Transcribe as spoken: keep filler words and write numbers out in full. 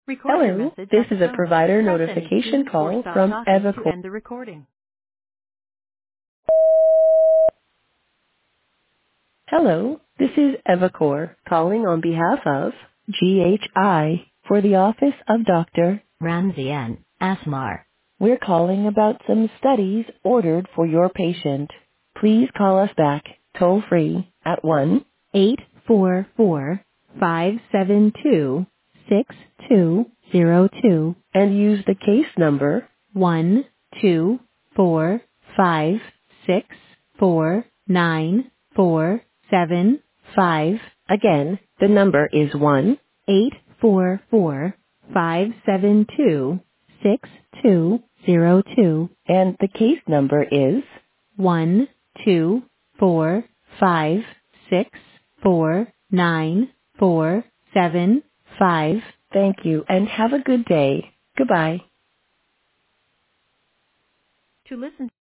Record your Hello, message this at the is a tone. provider Press any notification key or call stop from talking to Evacor. end the recording. Hello, this is Evacor calling on behalf of G H I for the office of Doctor Ramzian Asmar. We're calling about some studies ordered for your patient. Please call us back toll free at one eight four four five seven two six two zero two and use the case number one two four five six four nine four seven five. Again, the number is one eight four four five seven two six two zero two and the case number is one two four five six four nine four seven five. Thank you and have a good day. Goodbye. To listen